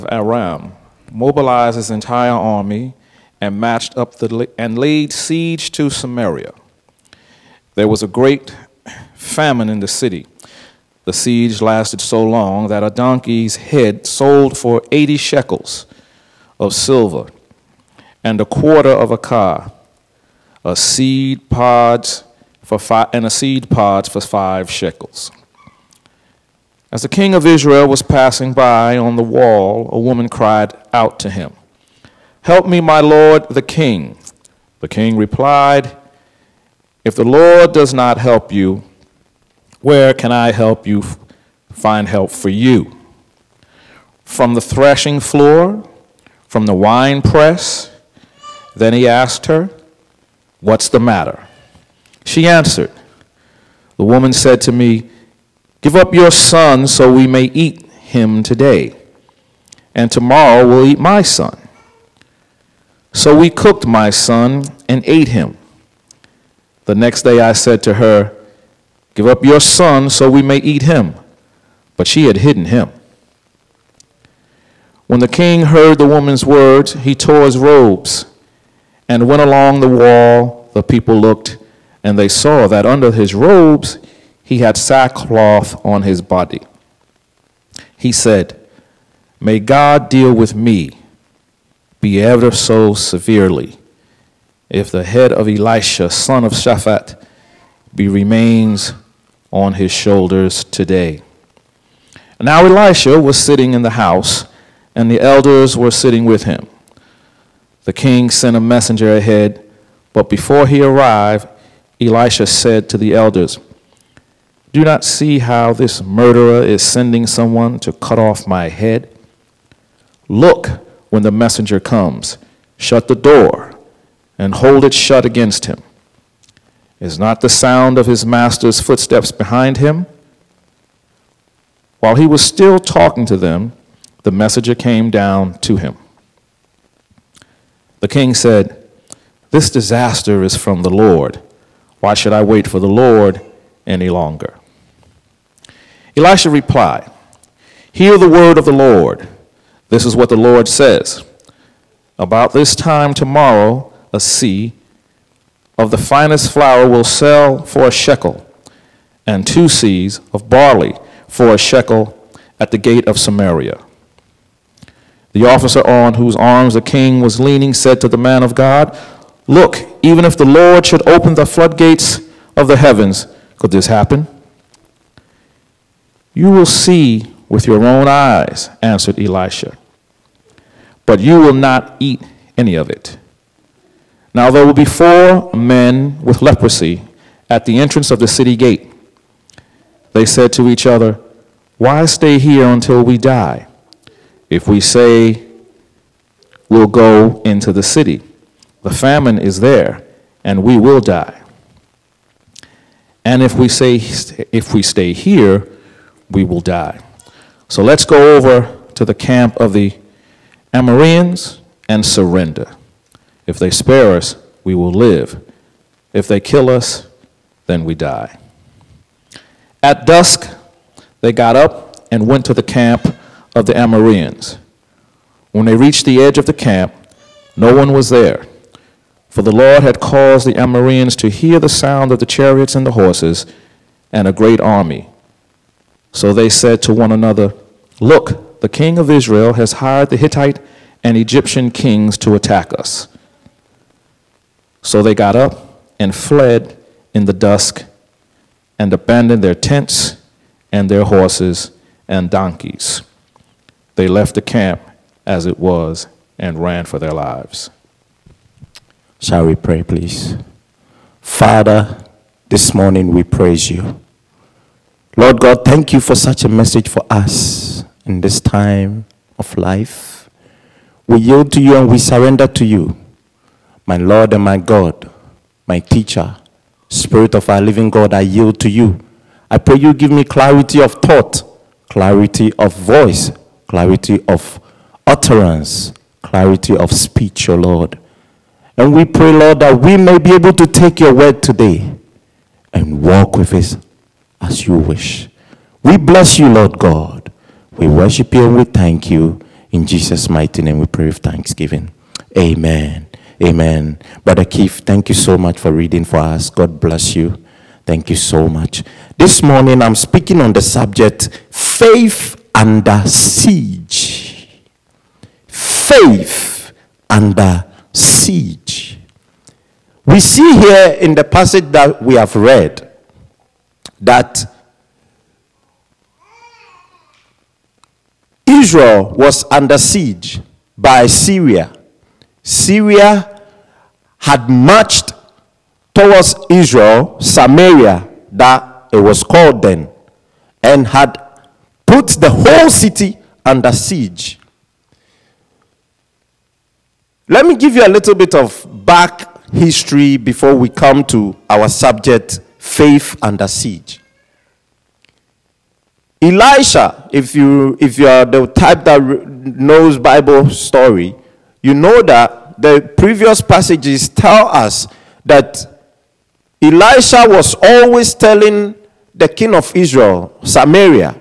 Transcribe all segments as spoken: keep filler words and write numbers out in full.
Aram mobilized his entire army and marched up the and laid siege to Samaria. There was a great famine in the city. The siege lasted so long that a donkey's head sold for eighty shekels of silver, and a quarter of a car, a seed pods for five, and a seed pods for five shekels. As the king of Israel was passing by on the wall, a woman cried out to him, "Help me, my lord, the king." The king replied, "If the Lord does not help you, where can I help you find help for you? From the threshing floor, from the wine press?" Then he asked her, "What's the matter?" She answered, "The woman said to me, 'Give up your son so we may eat him today, and tomorrow we'll eat my son.' So we cooked my son and ate him. The next day I said to her, 'Give up your son so we may eat him.' But she had hidden him." When the king heard the woman's words, he tore his robes and went along the wall. The people looked, and they saw that under his robes he had sackcloth on his body. He said, "May God deal with me, be ever so severely, if the head of Elisha, son of Shaphat, be remains on his shoulders today." Now Elisha was sitting in the house, and the elders were sitting with him. The king sent a messenger ahead, but before he arrived, Elisha said to the elders, "Do not see how this murderer is sending someone to cut off my head? Look, when the messenger comes, shut the door and hold it shut against him. Is not the sound of his master's footsteps behind him?" While he was still talking to them, the messenger came down to him. The king said, "This disaster is from the Lord. Why should I wait for the Lord any longer?" Elisha replied, "Hear the word of the Lord. This is what the Lord says. About this time tomorrow, a seah of the finest flour will sell for a shekel, and two seahs of barley for a shekel at the gate of Samaria." The officer on whose arms the king was leaning said to the man of God, "Look, even if the Lord should open the floodgates of the heavens, could this happen?" "You will see with your own eyes," answered Elisha, "but you will not eat any of it." Now there will be four men with leprosy at the entrance of the city gate. They said to each other, "Why stay here until we die? If we say we'll go into the city, the famine is there, and we will die. And if we say if we stay here, we will die. So let's go over to the camp of the Amorians and surrender. If they spare us, we will live. If they kill us, then we die." At dusk, they got up and went to the camp of the Amorians. When they reached the edge of the camp, no one was there, for the Lord had caused the Amorians to hear the sound of the chariots and the horses and a great army. So they said to one another, "Look, the king of Israel has hired the Hittite and Egyptian kings to attack us." So they got up and fled in the dusk and abandoned their tents and their horses and donkeys. They left the camp as it was and ran for their lives. Shall we pray, please? Father, this morning we praise you. Lord God, thank you for such a message for us in this time of life. We yield to you and we surrender to you. My Lord and my God, my teacher, Spirit of our living God, I yield to you. I pray you give me clarity of thought, clarity of voice, clarity of utterance, clarity of speech, O Lord. And we pray, Lord, that we may be able to take your word today and walk with it as you wish. We bless you, Lord God. We worship you and we thank you. In Jesus' mighty name we pray with thanksgiving. Amen. Amen. Brother Keith, thank you so much for reading for us. God bless you. Thank you so much. This morning I'm speaking on the subject, faith under siege. Faith under siege. We see here in the passage that we have read that Israel was under siege by Syria. Syria had marched towards Israel, Samaria, that it was called then, and had put the whole city under siege. Let me give you a little bit of back history before we come to our subject, faith under siege. Elisha, if you if you are the type that knows Bible story, you know that the previous passages tell us that Elisha was always telling the king of Israel, Samaria,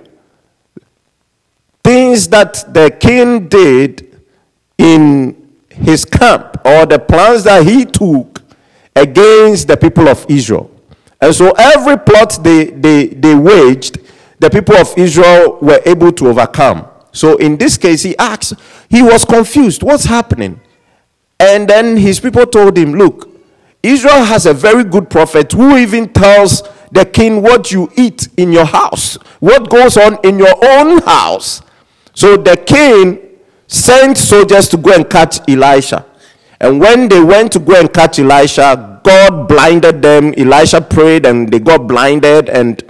things that the king did in his camp, or the plans that he took against the people of Israel. And so every plot they, they, they waged, the people of Israel were able to overcome. So in this case, he asked, he was confused, what's happening? And then his people told him, look, Israel has a very good prophet who even tells the king what you eat in your house, what goes on in your own house. So the king sent soldiers to go and catch Elisha. And when they went to go and catch Elisha, God blinded them. Elisha prayed and they got blinded, and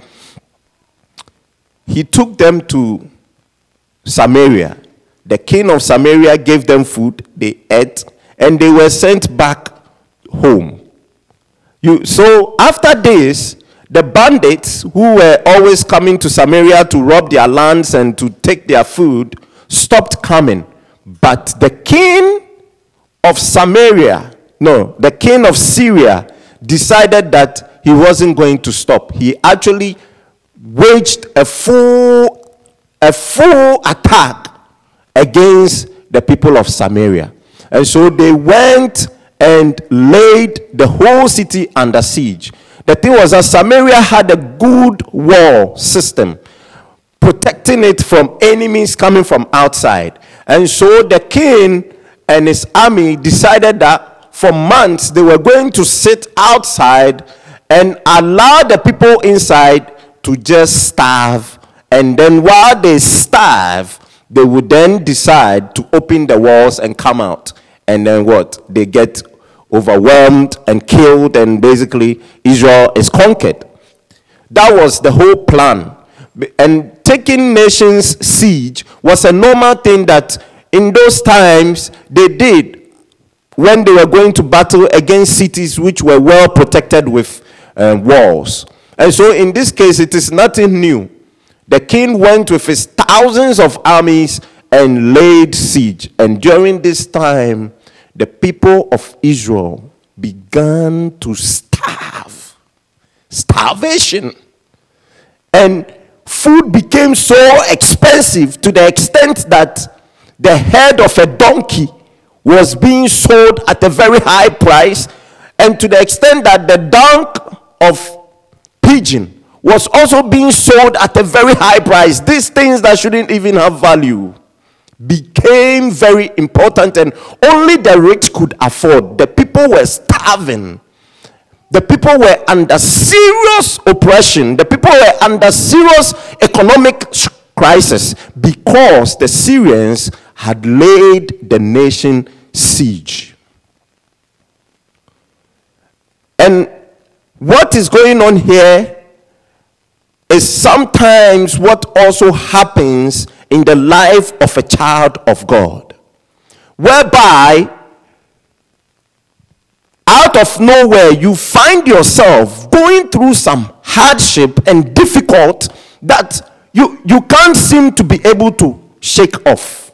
he took them to Samaria. The king of Samaria gave them food, they ate, and they were sent back home. You, so after this, the bandits who were always coming to Samaria to rob their lands and to take their food stopped coming. But the king of Samaria, no, the king of Syria decided that he wasn't going to stop. He actually waged a full, a full attack against the people of Samaria. And so they went and laid the whole city under siege. The thing was that Samaria had a good wall system, protecting it from enemies coming from outside. And so the king and his army decided that for months they were going to sit outside and allow the people inside to just starve. And then while they starve, they would then decide to open the walls and come out. And then what? They get overwhelmed and killed, and basically Israel is conquered. That was the whole plan. And taking nations siege was a normal thing that in those times they did when they were going to battle against cities which were well protected with uh, walls. And so in this case, it is nothing new. The king went with his thousands of armies and laid siege. And during this time, the people of Israel began to starve. Starvation. And food became so expensive to the extent that the head of a donkey was being sold at a very high price, and to the extent that the dung of pigeon was also being sold at a very high price. These things that shouldn't even have value became very important, and only the rich could afford. The people were starving. The people were under serious oppression. The people were under serious economic crisis because the Syrians had laid the nation siege. And what is going on here is sometimes what also happens in the life of a child of God, whereby out of nowhere you find yourself going through some hardship and difficult that you, you can't seem to be able to shake off.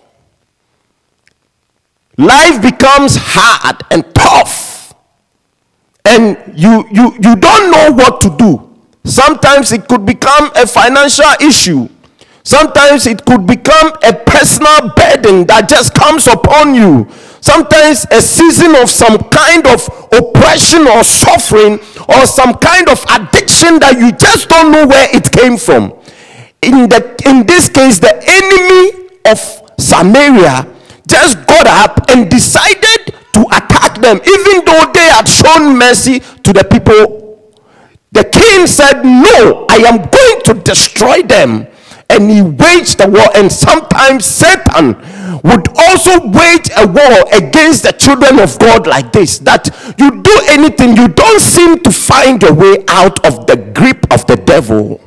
Life becomes hard and tough, and you, you, you don't know what to do. Sometimes it could become a financial issue. Sometimes it could become a personal burden that just comes upon you. Sometimes a season of some kind of oppression or suffering, or some kind of addiction that you just don't know where it came from. In the in this case, the enemy of Samaria just got up and decided to attack them, even though they had shown mercy to the people. The king said, "No, I am going to destroy them." And he waged a war. And sometimes Satan would also wage a war against the children of God like this, that you do anything, you don't seem to find your way out of the grip of the devil.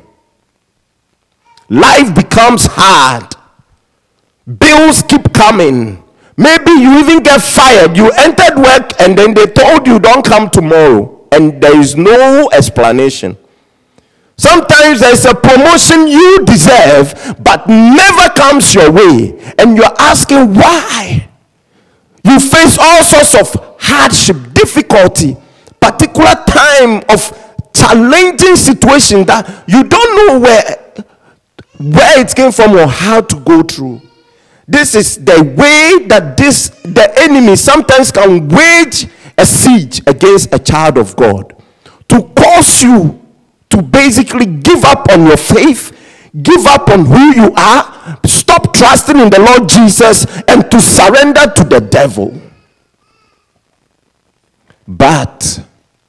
Life becomes hard. Bills keep coming. Maybe you even get fired. You entered work and then they told you don't come tomorrow, and there is no explanation. Sometimes there's a promotion you deserve but never comes your way, and you're asking why. You face all sorts of hardship, difficulty, particular time of challenging situation that you don't know where where it came from or how to go through. This is the way that this the enemy sometimes can wage a siege against a child of God, to cause you to basically give up on your faith, give up on who you are, stop trusting in the Lord Jesus, and to surrender to the devil. But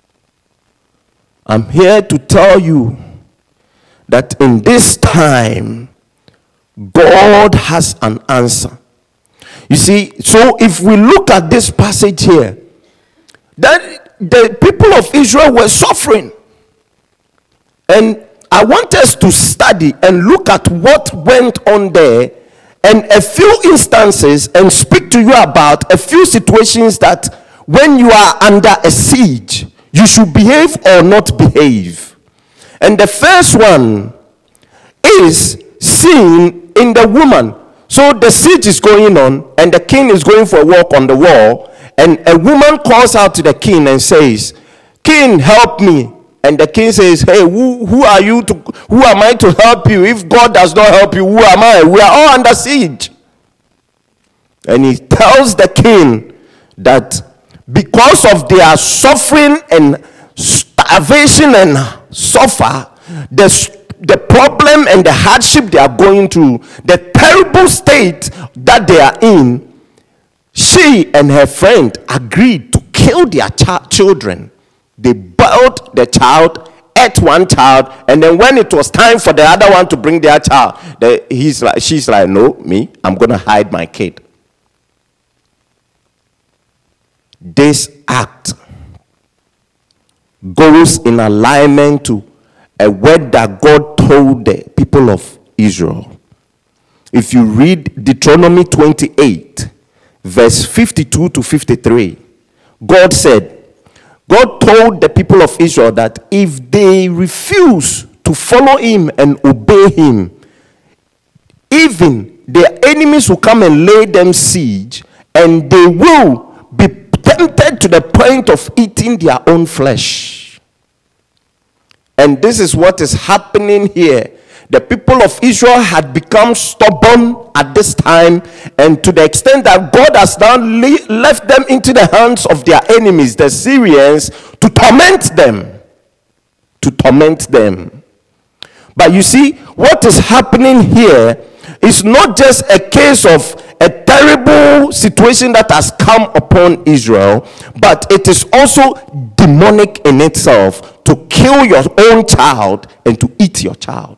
I'm here to tell you that in this time, God has an answer. You see, so if we look at this passage here, that the people of Israel were suffering. And I want us to study and look at what went on there, and a few instances, and speak to you about a few situations that when you are under a siege, you should behave or not behave. And the first one is seen in the woman. So the siege is going on, and the king is going for a walk on the wall, and a woman calls out to the king and says, "King, help me." And the king says, "Hey, who, who are you to, who am I to help you? If God does not help you, who am I? We are all under siege." And he tells the king that because of their suffering and starvation and suffer, the, the problem and the hardship they are going through, the terrible state that they are in, she and her friend agreed to kill their ch- children. They boiled the child, ate one child, and then when it was time for the other one to bring their child, the, he's like, she's like, "No, me, I'm going to hide my kid." This act goes in alignment to a word that God told the people of Israel. If you read Deuteronomy twenty-eight, verse fifty-two to fifty-three, God said, God told the people of Israel that if they refuse to follow him and obey him, even their enemies will come and lay them siege, and they will be tempted to the point of eating their own flesh. And this is what is happening here. The people of Israel had become stubborn at this time, and to the extent that God has now le- left them into the hands of their enemies, the Syrians, to torment them. To torment them. But you see, what is happening here is not just a case of a terrible situation that has come upon Israel, but it is also demonic in itself, to kill your own child and to eat your child.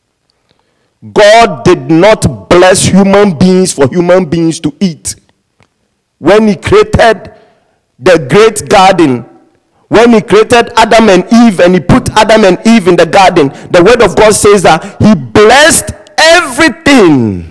God did not bless human beings for human beings to eat. When he created the great garden, when he created Adam and Eve, and he put Adam and Eve in the garden, the word of God says that he blessed everything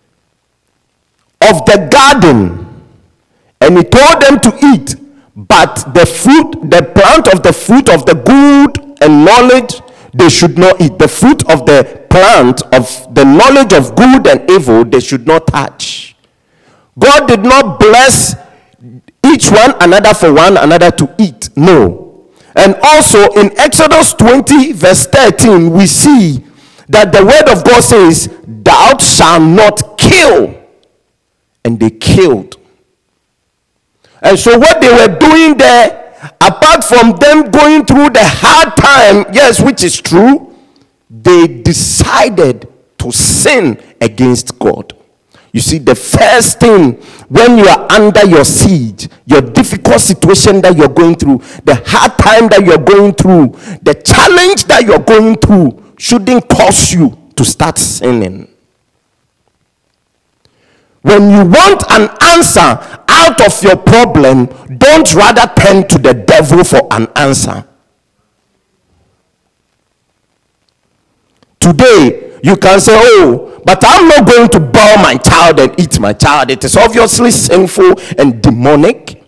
of the garden, and he told them to eat, but the fruit, the plant of the fruit of the good and knowledge, they should not eat. The fruit of the plant of the knowledge of good and evil, they should not touch. God did not bless each one another for one another to eat. No. And also in Exodus twenty verse thirteen, we see that the word of God says, thou shalt not kill. And they killed. And so what they were doing there, apart from them going through the hard time, yes, which is true, they decided to sin against God. You see, the first thing when you are under your siege, your difficult situation that you're going through, the hard time that you're going through, the challenge that you're going through shouldn't cause you to start sinning. When you want an answer out of your problem, don't rather turn to the devil for an answer. Today, you can say, oh, but I'm not going to boil my child and eat my child. It is obviously sinful and demonic.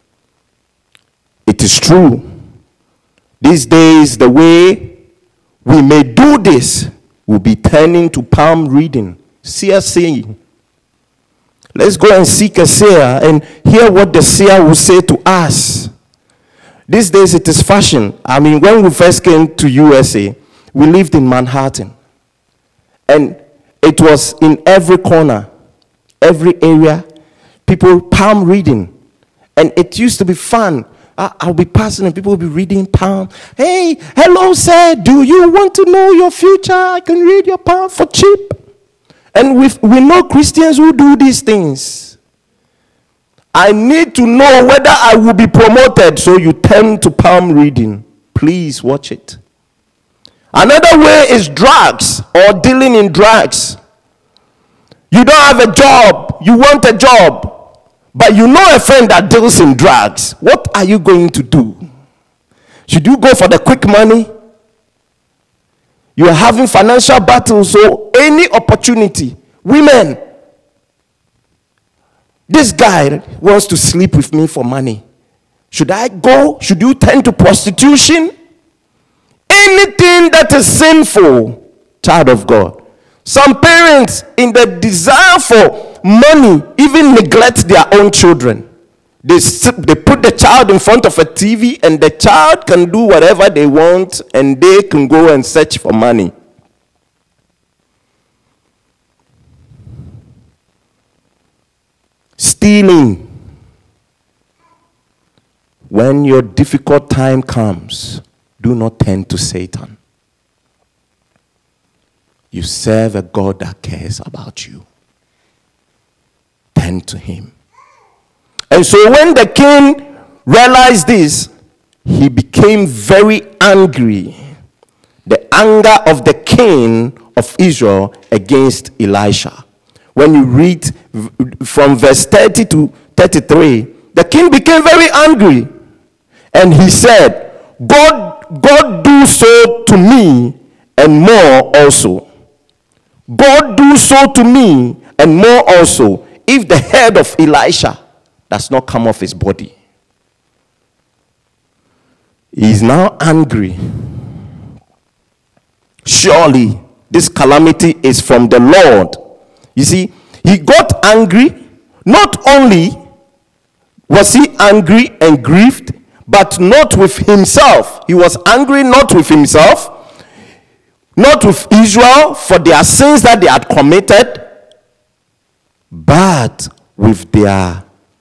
It is true. These days, the way we may do this will be turning to palm reading, seer saying. Let's go and seek a seer and hear what the seer will say to us. These days it is fashion. I mean, when we first came to U S A, we lived in Manhattan. And it was in every corner, every area, people palm reading. And it used to be fun. I'll be passing and people will be reading palm. Hey, hello, sir. Do you want to know your future? I can read your palm for cheap. And we, we know Christians who do these things. I need to know whether I will be promoted. So you turn to palm reading. Please watch it. Another way is drugs or dealing in drugs. You don't have a job. You want a job. But you know a friend that deals in drugs. What are you going to do? Should you go for the quick money? You are having financial battles, so any opportunity. Women, this guy wants to sleep with me for money. Should I go? Should you turn to prostitution? Anything that is sinful, child of God. Some parents, in the desire for money, even neglect their own children. They, they put the child in front of a T V and the child can do whatever they want and they can go and search for money. Stealing. When your difficult time comes, do not turn to Satan. You serve a God that cares about you. Turn to him. And so when the king realized this, he became very angry. The anger of the king of Israel against Elisha. When you read from verse thirty to thirty-three, the king became very angry. And he said, God, God do so to me and more also. God do so to me and more also, if the head of Elisha does not come off his body. He is now angry. Surely this calamity is from the Lord. You see, he got angry. Not only was he angry and grieved, but not with himself. He was angry not with himself, not with Israel for their sins that they had committed, but with their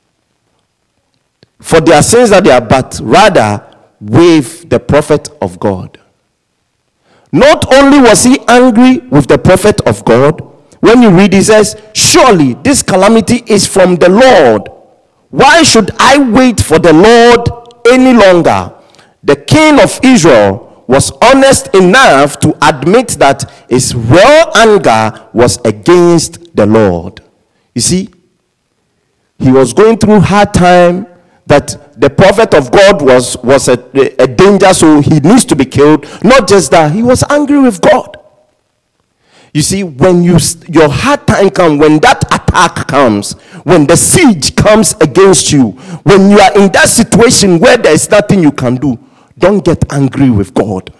for their sins that they are, but rather with the prophet of God. Not only was he angry with the prophet of God, when you read, he says, surely this calamity is from the Lord. Why should I wait for the Lord any longer? The king of Israel was honest enough to admit that his real anger was against the Lord. You see, he was going through hard time, that the prophet of God was, was a, a danger, so he needs to be killed. Not just that, he was angry with God. You see, when you your hard time comes, when that attack comes, when the siege comes against you, when you are in that situation where there is nothing you can do, don't get angry with God.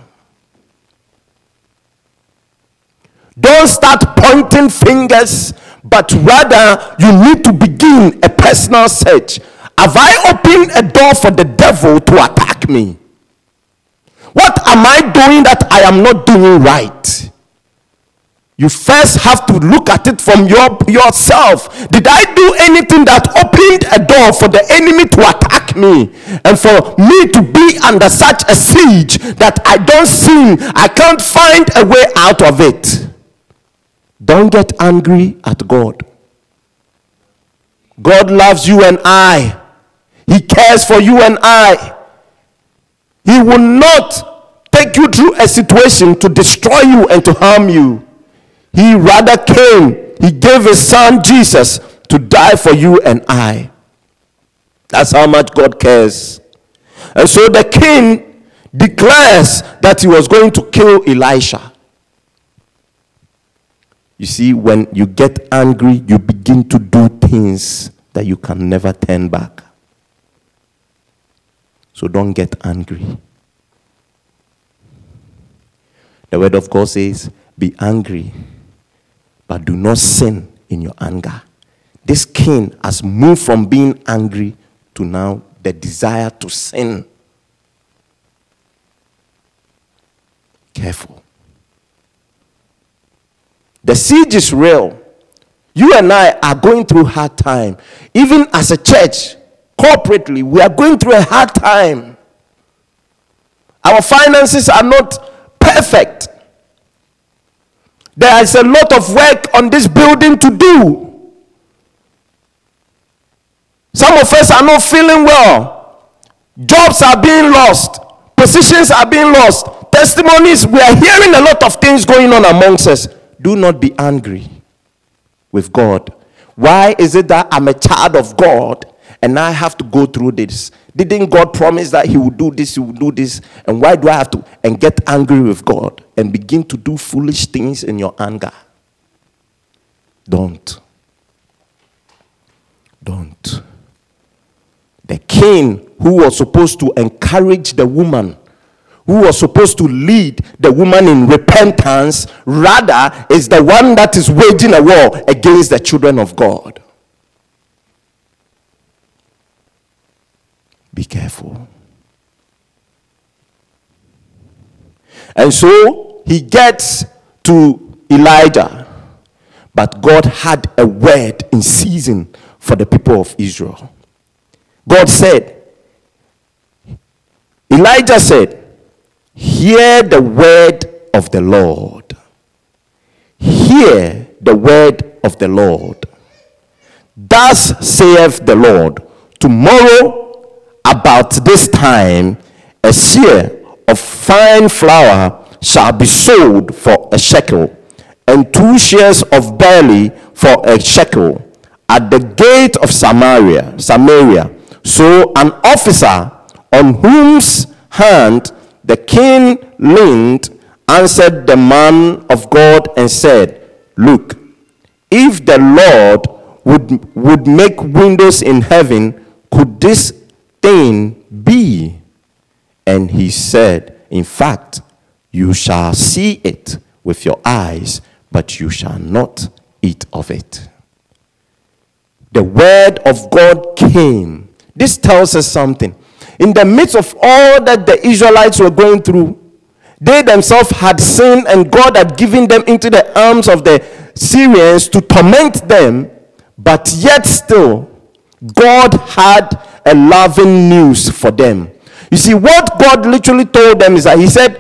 Don't start pointing fingers, but rather you need to begin a personal search. Have I opened a door for the devil to attack me? What am I doing that I am not doing right? You first have to look at it from your yourself. Did I do anything that opened a door for the enemy to attack me and for me to be under such a siege that I don't see, I can't find a way out of it? Don't get angry at God. God loves you and I. He cares for you and I. He will not take you through a situation to destroy you and to harm you. He rather came, he gave his son Jesus to die for you and I. That's how much God cares. And so the king declares that he was going to kill Elisha. You see, when you get angry, you begin to do things that you can never turn back. So don't get angry. The word of God says, be angry, but do not sin in your anger. This king has moved from being angry to now the desire to sin. Careful. The siege is real. You and I are going through hard time. Even as a church, corporately, we are going through a hard time. Our finances are not perfect. There is a lot of work on this building to do. Some of us are not feeling well. Jobs are being lost. Positions are being lost. Testimonies, we are hearing a lot of things going on amongst us. Do not be angry with God. Why is it that I'm a child of God and I have to go through this? Didn't God promise that he would do this, he would do this? And why do I have to and get angry with God and begin to do foolish things in your anger? Don't. Don't. The king who was supposed to encourage the woman, who was supposed to lead the woman in repentance, rather is the one that is waging a war against the children of God. Be careful. And so he gets to Elijah, but God had a word in season for the people of Israel. God said, Elijah said, hear the word of the Lord. Hear the word of the Lord. Thus saith the Lord, tomorrow about this time, a seah of fine flour shall be sold for a shekel, and two shares of barley for a shekel, at the gate of Samaria. Samaria. So an officer on whose hand the king leaned answered the man of God and said, look, if the Lord would, would make windows in heaven, could this thing be? And he said, in fact, you shall see it with your eyes, but you shall not eat of it. The word of God came. This tells us something. In the midst of all that the Israelites were going through, they themselves had sinned and God had given them into the arms of the Syrians to torment them, but yet still, God had a loving news for them. You see, what God literally told them is that he said,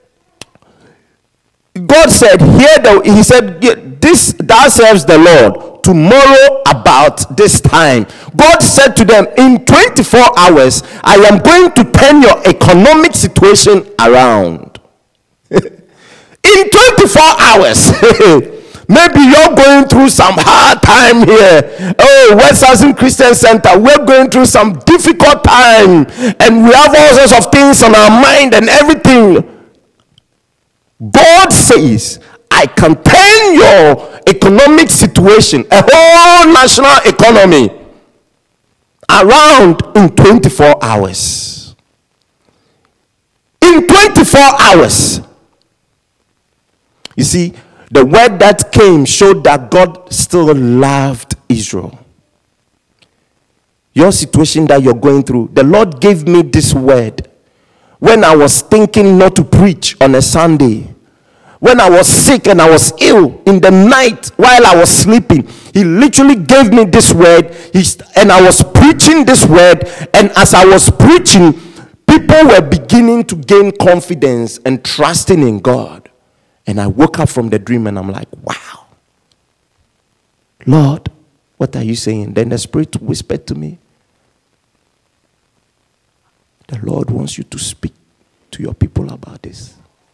God said, here the, he said, this thou serves the Lord, tomorrow about this time. God said to them, in twenty-four hours, I am going to turn your economic situation around. In twenty-four hours. Maybe you're going through some hard time here. Oh, West Housing Christian Center, we're going through some difficult time. And we have all sorts of things on our mind and everything. God says, I can turn your economic situation, a whole national economy, around in twenty-four hours. In twenty-four hours. You see, the word that came showed that God still loved Israel. Your situation that you're going through, the Lord gave me this word when I was thinking not to preach on a Sunday. when I was sick and I was ill in the night while I was sleeping. He literally gave me this word, he, and I was preaching this word, and as I was preaching, people were beginning to gain confidence and trusting in God. And I woke up from the dream and I'm like, wow, Lord, what are you saying? Then the Spirit whispered to me, the Lord wants you to speak to your people about this.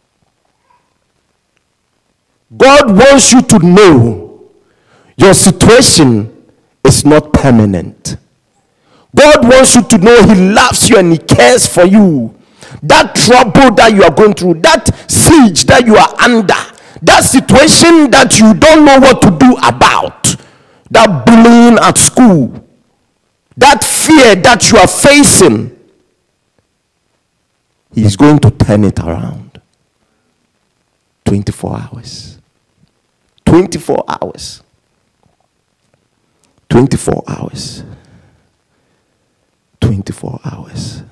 God wants you to know your situation is not permanent. God wants you to know He loves you and He cares for you. That trouble that you are going through, that siege that you are under, that situation that you don't know what to do about, that bullying at school, that fear that you are facing, He is going to turn it around. twenty-four hours. twenty-four hours. twenty-four hours. twenty-four hours.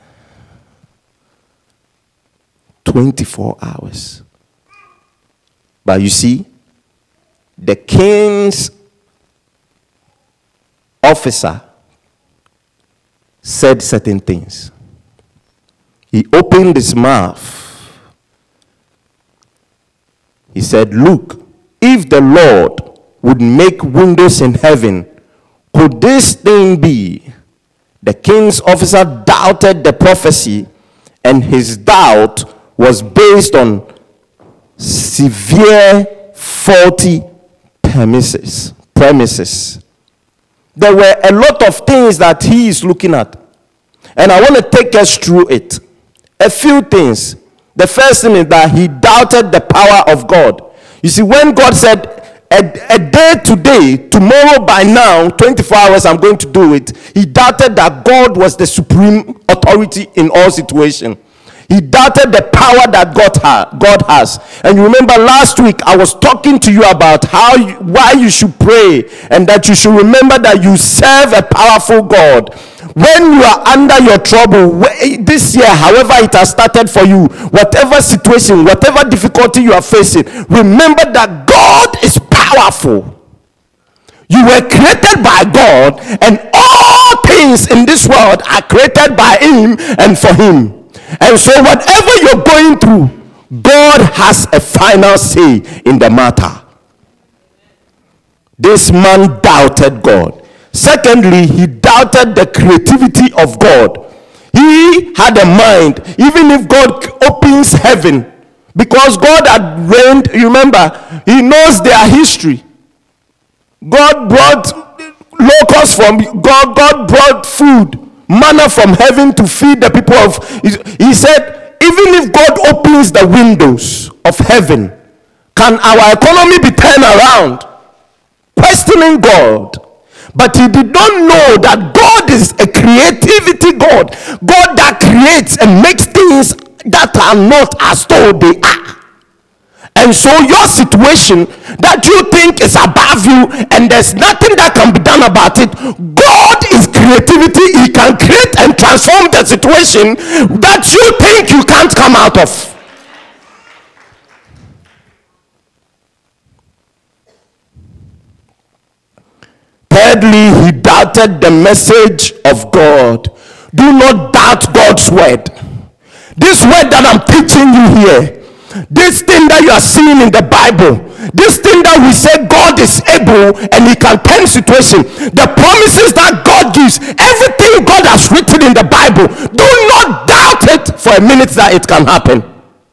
twenty-four hours. But you see, the king's officer said certain things. He opened his mouth. He said, look, if the Lord would make windows in heaven, could this thing be? The king's officer doubted the prophecy, and his doubt was based on severe faulty premises. Premises. There were a lot of things that he is looking at, and I want to take us through it. A few things. The first thing is that he doubted the power of God. You see, when God said, a, a day today, tomorrow by now, twenty-four hours, I'm going to do it, he doubted that God was the supreme authority in all situations. He doubted the power that God, ha- God has. And you remember last week, I was talking to you about how you, why you should pray, and that you should remember that you serve a powerful God. When you are under your trouble, this year, however it has started for you, whatever situation, whatever difficulty you are facing, remember that God is powerful. You were created by God, and all things in this world are created by Him and for Him. And so whatever you're going through, God has a final say in the matter. This man doubted God. Secondly, he doubted the creativity of God. He had a mind, even if God opens heaven, because God had reigned, you remember, He knows their history. God brought locusts from God, God brought food, manna from heaven to feed the people of. He said, even if God opens the windows of heaven, can our economy be turned around? Questioning God. But he did not know that God is a creativity God. God that creates and makes things that are not as though they are. And so your situation that you think is above you and there's nothing that can be done about it, God is creativity. He can create and transform the situation that you think you can't come out of. Thirdly, he doubted the message of God. Do not doubt God's word. This word that I'm teaching you here, this thing that you are seeing in the Bible, this thing that we say God is able and He can turn situation, the promises that God gives, everything God has written in the Bible, do not doubt it for a minute that it can happen.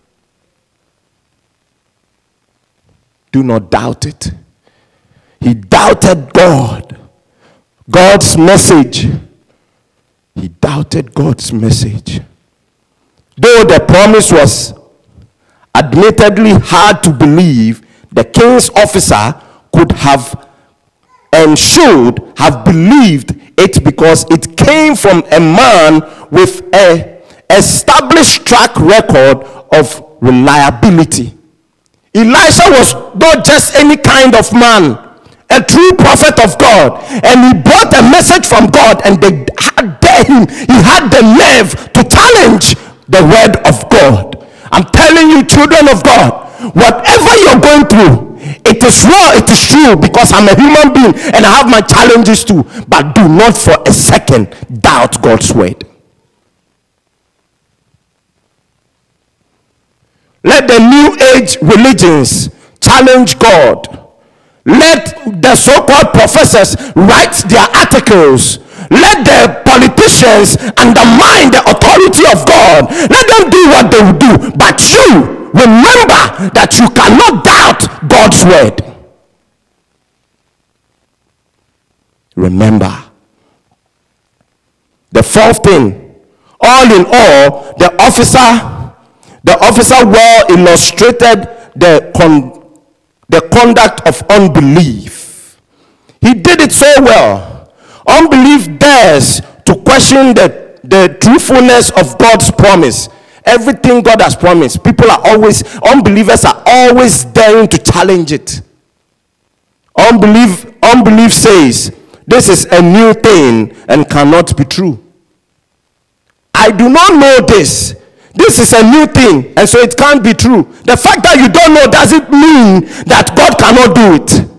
Do not doubt it. He doubted God, God's message. He doubted God's message. Though the promise was admittedly hard to believe, the king's officer could have and should have believed it because it came from a man with an established track record of reliability. Elisha was not just any kind of man, a true prophet of God, and he brought a message from God, and they had dare him. He had the nerve to challenge the word of God. I'm telling you, children of God, whatever you're going through, it is real, it is true, because I'm a human being and I have my challenges too. But do not for a second doubt God's word. Let the new age religions challenge God. Let the so-called professors write their articles. Let the politicians undermine the authority of God. Let them do what they will do. But you, remember that you cannot doubt God's word. Remember. The fourth thing, all in all, the officer The officer well illustrated the, con- the conduct of unbelief. He did it so well. Unbelief dares to question the, the truthfulness of God's promise. Everything God has promised, people are always, unbelievers are always daring to challenge it. Unbelief, unbelief says, this is a new thing and cannot be true. I do not know this. This is a new thing, and so it can't be true. The fact that you don't know doesn't mean that God cannot do it.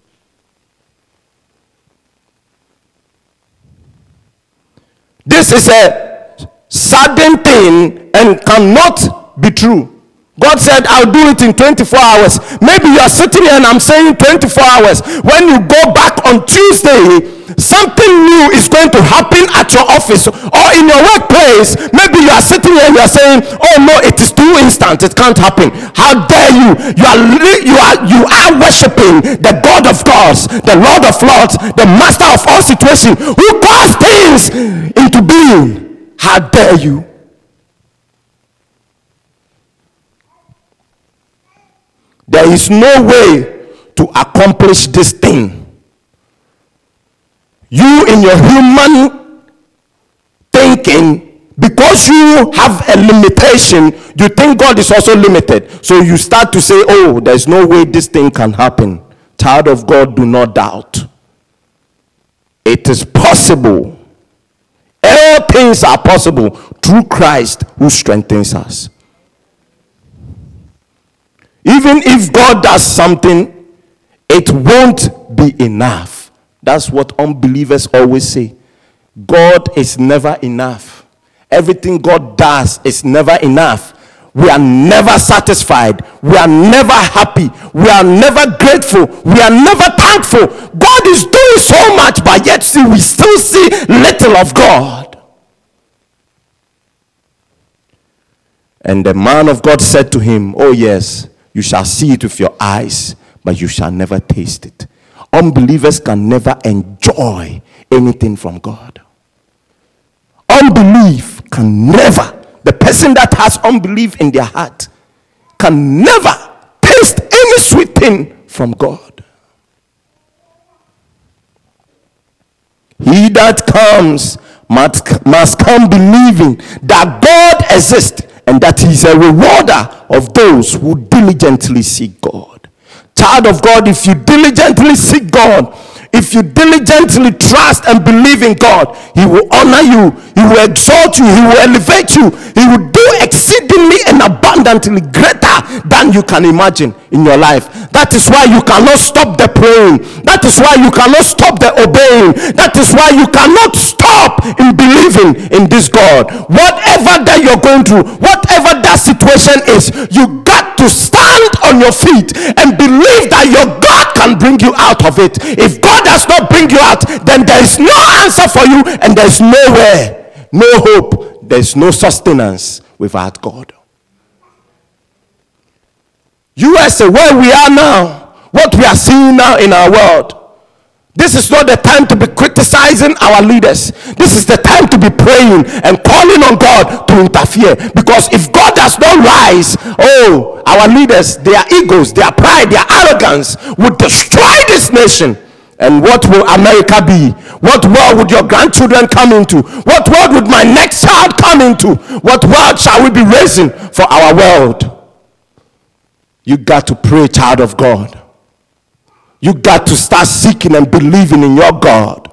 This is a sudden thing and cannot be true. God said, I'll do it in twenty-four hours. Maybe you are sitting here and I'm saying twenty-four hours. When you go back on Tuesday, something new is going to happen at your office or in your workplace. Maybe you are sitting here and you are saying, oh no, it is too instant, it can't happen. How dare you? You are you are you are worshiping the God of gods, the Lord of lords, the master of all situations, who calls things into being. How dare you? There is no way to accomplish this thing. You in your human thinking, because you have a limitation, you think God is also limited. So you start to say, oh, there's no way this thing can happen. Child of God, do not doubt. It is possible. All things are possible through Christ who strengthens us. Even if God does something, it won't be enough. That's what unbelievers always say. God is never enough. Everything God does is never enough. We are never satisfied. We are never happy. We are never grateful. We are never thankful. God is doing so much, but yet see, we still see little of God. And the man of God said to him, oh yes, you shall see it with your eyes, but you shall never taste it. Unbelievers can never enjoy anything from God. Unbelief can never, the person that has unbelief in their heart can never taste any sweet thing from God. He that comes must, must come believing that God exists and that he is a rewarder of those who diligently seek God. Child of God, if you diligently seek God, if you diligently trust and believe in God, he will honor you, he will exalt you, he will elevate you, he will do exceedingly and abundantly greater than you can imagine in your life. That is why you cannot stop the praying. That is why you cannot stop the obeying. That is why you cannot stop in believing in this God. Whatever that you're going through, whatever that situation is, you got to stand on your feet and believe that your God can bring you out of it. If God does not bring you out, then there is no answer for you and there's nowhere, no hope, there's no sustenance without God. U S A, where we are now, what we are seeing now in our world, this is not the time to be criticizing our leaders. This is the time to be praying and calling on God to interfere. Because if God does not rise, oh, our leaders, their egos, their pride, their arrogance would destroy this nation. And what will America be? What world would your grandchildren come into? What world would my next child come into? What world shall we be raising for our world? You got to pray, child of God. You got to start seeking and believing in your God.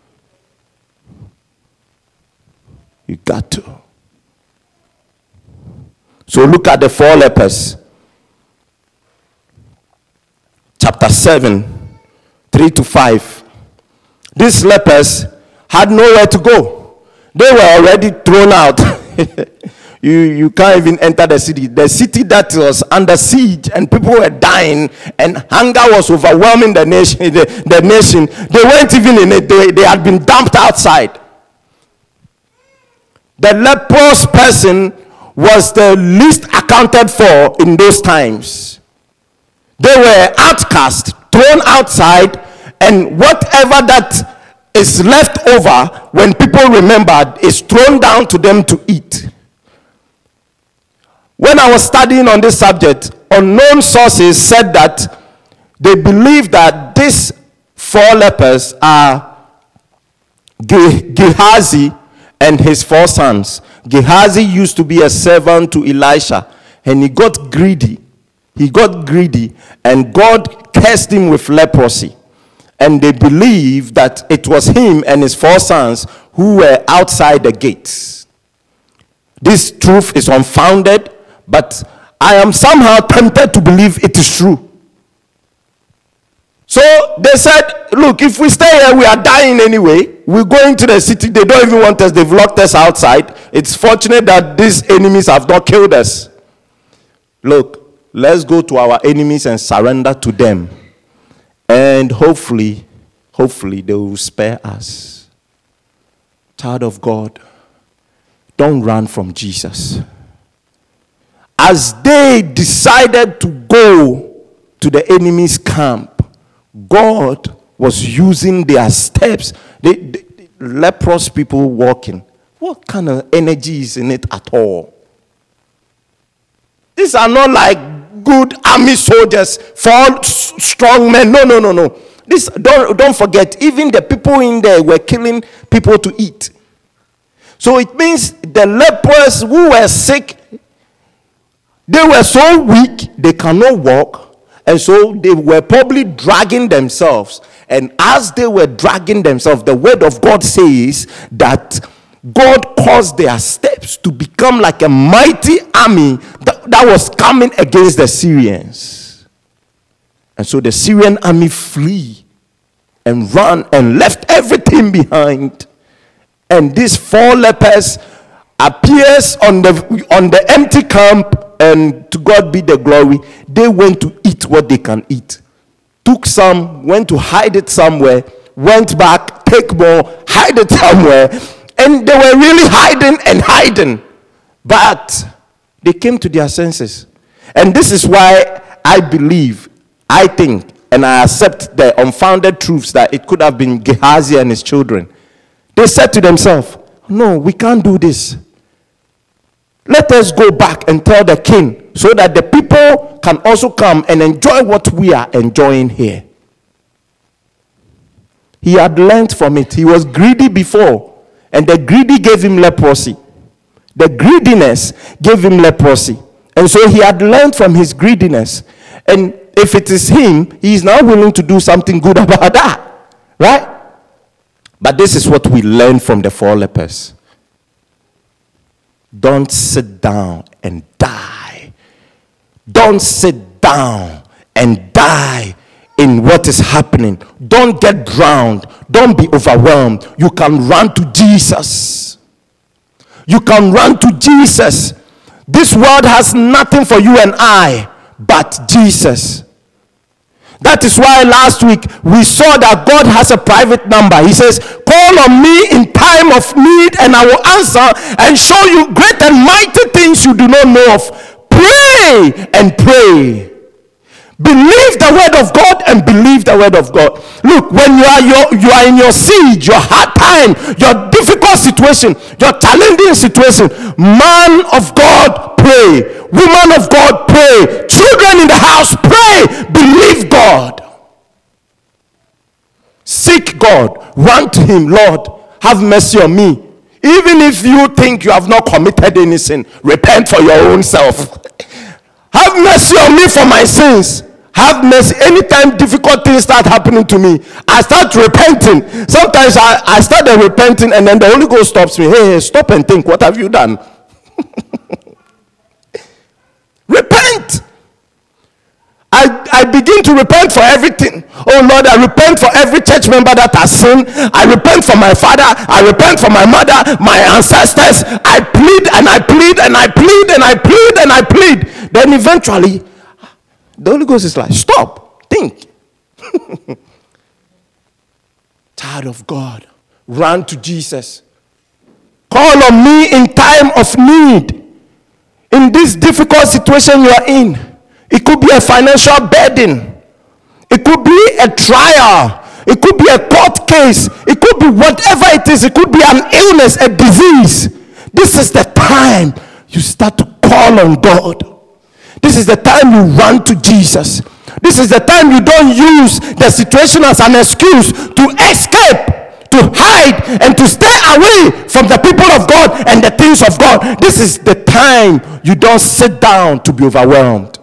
You got to. So look at the four lepers. chapter seven, three to five. These lepers had nowhere to go. They were already thrown out. you, you can't even enter the city. The city that was under siege and people were dying and hunger was overwhelming the nation. The, the nation. They weren't even in it. They, they had been dumped outside. The leprous person was the least accounted for in those times. They were outcast, thrown outside, and whatever that is left over when people remembered is thrown down to them to eat. When I was studying on this subject, unknown sources said that they believe that these four lepers are Ge- Gehazi and his four sons. Gehazi used to be a servant to Elisha, and he got greedy. He got greedy, and God cursed him with leprosy. And they believe that it was him and his four sons who were outside the gates. This truth is unfounded, but I am somehow tempted to believe it is true. So they said, look, if we stay here, we are dying anyway. We're going to the city. They don't even want us. They've locked us outside. It's fortunate that these enemies have not killed us. Look, let's go to our enemies and surrender to them. And hopefully, hopefully they will spare us. Child of God, don't run from Jesus. As they decided to go to the enemy's camp, God was using their steps. They, they, leprous people walking. What kind of energy is in it at all? These are not like good army soldiers, four strong men. No, no, no, no. This don't don't forget. Even the people in there were killing people to eat. So it means the lepers who were sick, they were so weak they cannot walk, and so they were probably dragging themselves. And as they were dragging themselves, the word of God says that God caused their steps to become like a mighty army that, that was coming against the Syrians. And so the Syrian army flee and ran and left everything behind. And these four lepers appears on the on the empty camp, and to God be the glory, they went to eat what they can eat. Took some, went to hide it somewhere, went back, take more, hide it somewhere. And they were really hiding and hiding. But they came to their senses. And this is why I believe, I think, and I accept the unfounded truths that it could have been Gehazi and his children. They said to themselves, no, we can't do this. Let us go back and tell the king so that the people can also come and enjoy what we are enjoying here. He had learned from it. He was greedy before. And the greedy gave him leprosy. The greediness gave him leprosy. And so he had learned from his greediness. And if it is him, he is now willing to do something good about that. Right? But this is what we learn from the four lepers. Don't sit down and die. Don't sit down and die in what is happening. Don't get drowned. Don't be overwhelmed. You can run to Jesus. You can run to Jesus. This world has nothing for you and I but Jesus. That is why last week we saw that God has a private number. He says, call on me in time of need and I will answer and show you great and mighty things you do not know of. Pray and pray. Believe the word of God and believe the word of God. Look, when you are your, you are in your siege, your hard time, your difficult situation, your challenging situation, man of God, pray. Woman of God, pray. Children in the house, pray. Believe God. Seek God. Run to him. Lord, have mercy on me. Even if you think you have not committed any sin, repent for your own self. Have mercy on me for my sins. Have mercy. Anytime difficult things start happening to me, I start repenting. Sometimes I, I start repenting and then the Holy Ghost stops me. Hey, hey, stop and think. What have you done? Repent. I, I begin to repent for everything. Oh Lord, I repent for every church member that has sinned. I repent for my father. I repent for my mother, my ancestors. I plead and I plead and I plead and I plead and I plead. Then eventually, the Holy Ghost is like, stop, think. Child of God, run to Jesus. Call on me in time of need. In this difficult situation you are in. It could be a financial burden. It could be a trial. It could be a court case. It could be whatever it is. It could be an illness, a disease. This is the time you start to call on God. This is the time you run to Jesus. This is the time you don't use the situation as an excuse to escape, to hide, and to stay away from the people of God and the things of God. This is the time you don't sit down to be overwhelmed.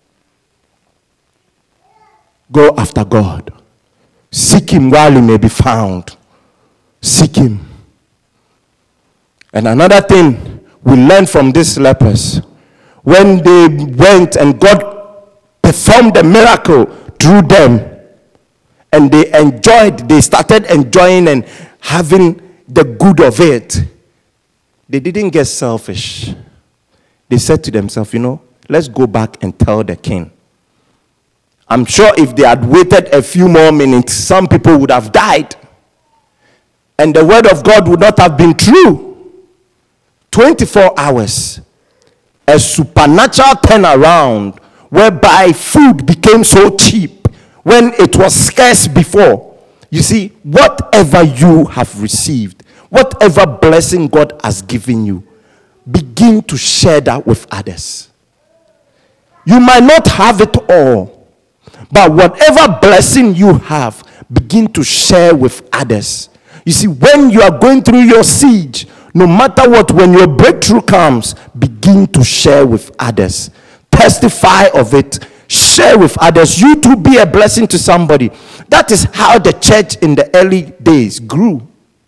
Go after God. Seek him while he may be found. Seek him. And another thing we learned from these lepers, when they went and God performed the miracle through them, and they enjoyed, they started enjoying and having the good of it, they didn't get selfish. They said to themselves, you know, let's go back and tell the king. I'm sure if they had waited a few more minutes, some people would have died. And the word of God would not have been true. twenty-four hours. A supernatural turnaround whereby food became so cheap when it was scarce before. You see, whatever you have received, whatever blessing God has given you, begin to share that with others. You might not have it all, but whatever blessing you have, begin to share with others. You see, when you are going through your siege, no matter what, when your breakthrough comes, begin to share with others. Testify of it. Share with others. You too be a blessing to somebody. That is how the church in the early days grew.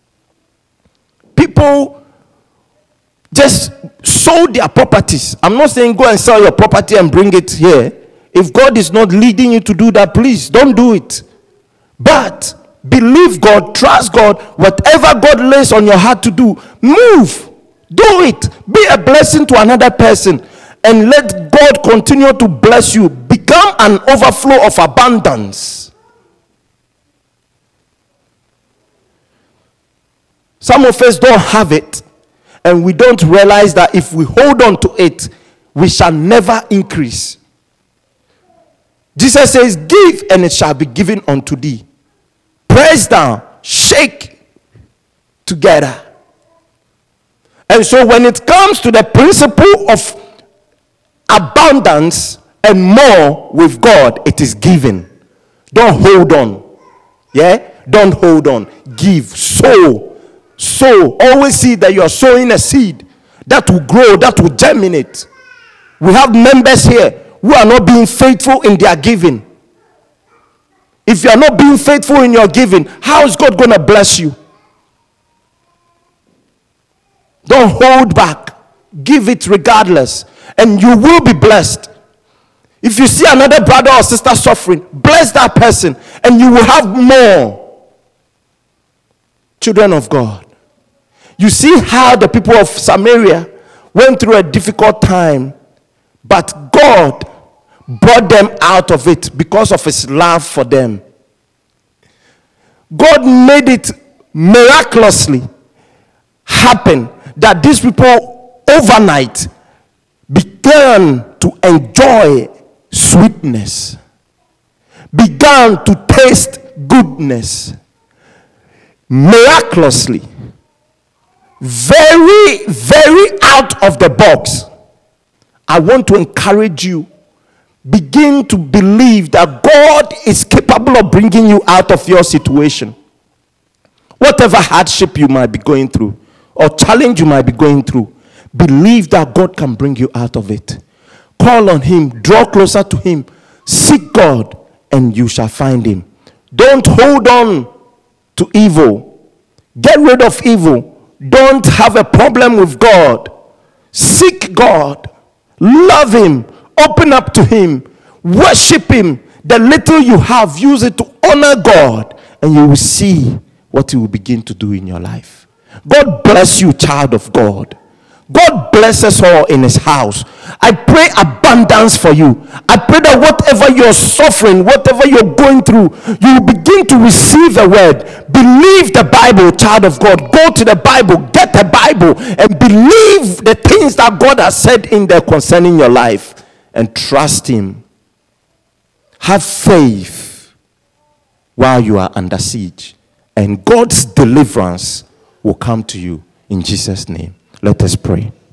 People just sold their properties. I'm not saying go and sell your property and bring it here. If God is not leading you to do that, please don't do it. But believe God, trust God, whatever God lays on your heart to do, move, do it, be a blessing to another person, and let God continue to bless you. Become an overflow of abundance. Some of us don't have it, and we don't realize that if we hold on to it, we shall never increase. Jesus says, give and it shall be given unto thee. Press down, shake together. And so when it comes to the principle of abundance and more with God, it is given. Don't hold on. Yeah? Don't hold on. Give. Sow. Sow. Always see that you are sowing a seed that will grow, that will germinate. We have members here who are not being faithful in their giving. If you are not being faithful in your giving, how is God going to bless you? Don't hold back. Give it regardless, and you will be blessed. If you see another brother or sister suffering, bless that person, and you will have more. Children of God, you see how the people of Samaria went through a difficult time, but God brought them out of it because of his love for them. God made it miraculously happen that these people overnight began to enjoy sweetness, began to taste goodness miraculously, very, very out of the box. I want to encourage you. Begin to believe that God is capable of bringing you out of your situation. Whatever hardship you might be going through or challenge you might be going through, believe that God can bring you out of it. Call on him, draw closer to him, seek God, and you shall find him. Don't hold on to evil. Get rid of evil. Don't have a problem with God. Seek God. Love him. Open up to him. Worship him. The little you have, use it to honor God, and you will see what he will begin to do in your life. God bless you, child of God. God bless us all in his house. I pray abundance for you. I pray that whatever you're suffering, whatever you're going through, you will begin to receive the word. Believe the Bible, child of God. Go to the Bible, get the Bible, and believe the things that God has said in there concerning your life, and trust him. Have faith while you are under siege, and God's deliverance will come to you in Jesus' name. Let us pray.